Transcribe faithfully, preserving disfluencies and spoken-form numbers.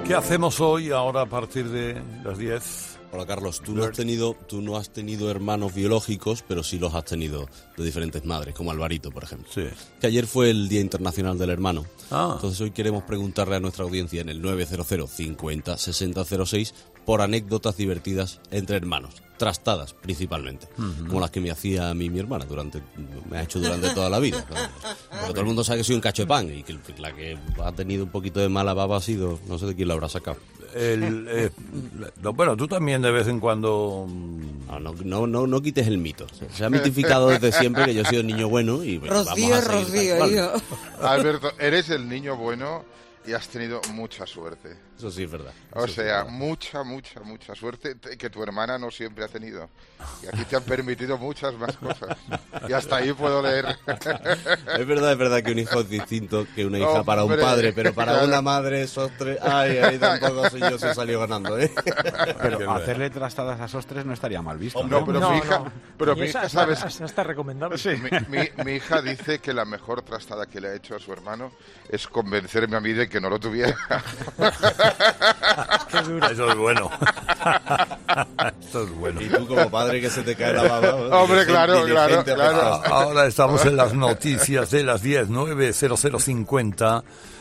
¿Qué hacemos hoy, ahora a partir de las diez? Hola Carlos, tú no has tenido, tú no has tenido hermanos biológicos, pero sí los has tenido de diferentes madres, como Alvarito, por ejemplo. Sí. Que ayer fue el Día Internacional del Hermano. Ah. Entonces hoy queremos preguntarle a nuestra audiencia en el nueve cero cero cincuenta sesenta cero seis por anécdotas divertidas entre hermanos, trastadas principalmente, uh-huh. como las que me hacía a mí mi hermana durante, me ha hecho durante toda la vida. Porque todo el mundo sabe que soy un cacho de pan y que la que ha tenido un poquito de mala baba ha sido, no sé de quién la habrá sacado. El, eh, no, bueno, tú también de vez en cuando... No, no, no, no, no quites el mito. Se ha mitificado desde siempre que yo he sido el niño bueno y Rocío, vamos a seguir Rocío, tal yo. Alberto, eres el niño bueno y has tenido mucha suerte. Eso sí es verdad. O Eso sea, sí es mucha, mucha, mucha suerte que tu hermana no siempre ha tenido. Y aquí te han permitido muchas más cosas. Y hasta ahí puedo leer. Es verdad, es verdad que un hijo es distinto que una hija Hombre, para un padre, pero para claro. una madre esos tres... Ay, ahí tampoco soy yo, se salió ganando, ¿eh? Pero hacerle trastadas a esos tres no estaría mal visto. No, pero No, mi hija, no. pero Y mi esa hija, está- ¿sabes? esa está recomendable. Sí. Mi, mi- mi hija dice que la mejor trastada que le ha hecho a su hermano es convencerme a mí de que no lo tuviera. Qué duro. Eso es bueno. Esto es bueno. Y tú como padre que se te cae la baba... Hombre, diligente, claro, claro, diligente, claro. apestoso. Ahora estamos en las noticias de las diez, nueve cero cero cincuenta